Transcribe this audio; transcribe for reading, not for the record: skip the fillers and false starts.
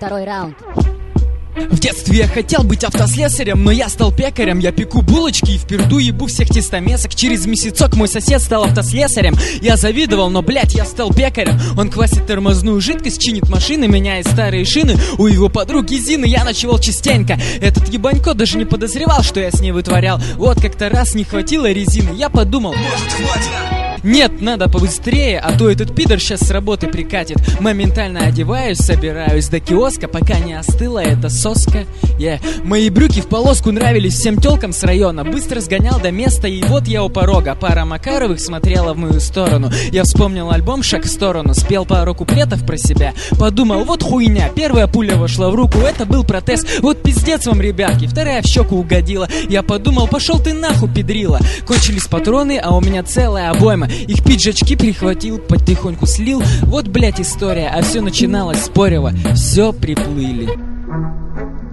Второй раунд. В детстве я хотел быть автослесарем, но я стал пекарем. Я пеку булочки и вперду ебу всех тестомесок. Через месяцок мой сосед стал автослесарем. Я завидовал, но, блять, я стал пекарем. Он квасит тормозную жидкость, чинит машины, меняет старые шины. У его подруги Зины я ночевал частенько. Этот ебанько даже не подозревал, что я с ней вытворял. Вот как-то раз не хватило резины. Я подумал, может, хватит? Нет, надо побыстрее, а то этот пидор сейчас с работы прикатит. Моментально одеваюсь, собираюсь до киоска, пока не остыла эта соска. Мои брюки в полоску нравились всем тёлкам с района. Быстро сгонял до места, и вот я у порога. Пара Макаровых смотрела в мою сторону. Я вспомнил альбом «Шаг в сторону», спел пару куплетов про себя. Подумал, вот хуйня, первая пуля вошла в руку, это был протез. Вот пиздец вам, ребятки, вторая в щеку угодила. Я подумал, пошел ты нахуй, педрила. Кончились патроны, а у меня целая обойма. Их пиджачки прихватил, потихоньку слил. Вот, блять, история, а все начиналось с порева. Все приплыли.